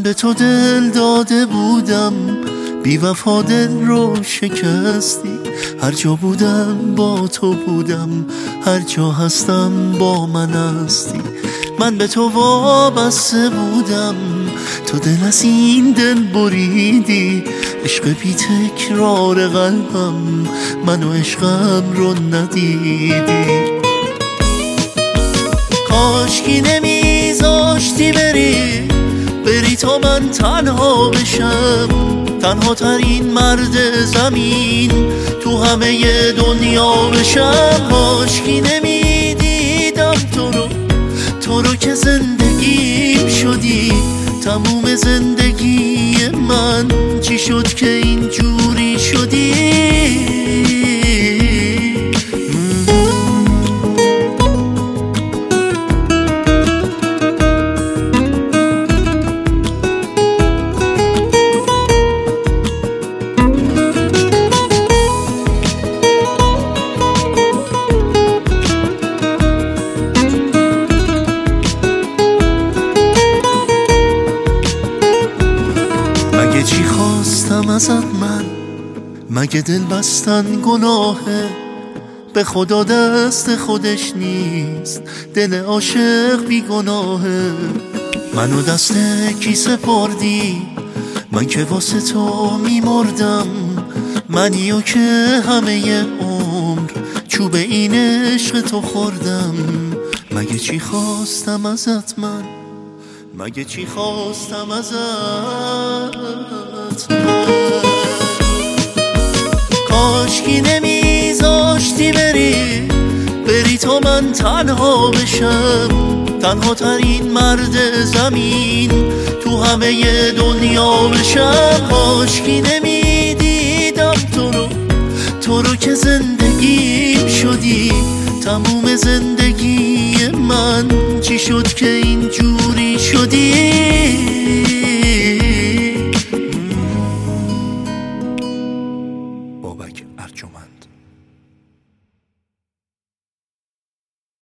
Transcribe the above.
به تو دل داده بودم، بی وفا دل رو شکستی. هر جا بودم با تو بودم، هر جا هستم با من هستی. من به تو وابسته بودم، تو دل از این دل بریدی. عشق بی تکرار قلبم، من و عشقم رو ندیدی. کاشکی نمیذاشتی بری تا من تنها بشم، تنها ترین مرد زمین تو همه دنیا بشم. کاشکی نمیدیدم تو رو که زندگیم شدی، تموم زندگی من. چی شد که اینجوری شدی؟ مگه چی خواستم ازت من؟ مگه دل بستن گناهه؟ به خدا دست خودش نیست، دل عاشق بی گناهه. منو دست کی سپردی؟ من که واسه تو میمردم، منیو که همه عمر چوب این عشق تو خوردم. مگه چی خواستم ازت من؟ مگه چی خواستم ازت من؟ کاشکی نمیذاشتی بری تا من تنها بشم، تنها ترین مرد زمین تو همه دنیا بشم. کاشکی نمیدیدم تو رو که زندگیم شدی، تموم زندگی من. چی شد که اینجوری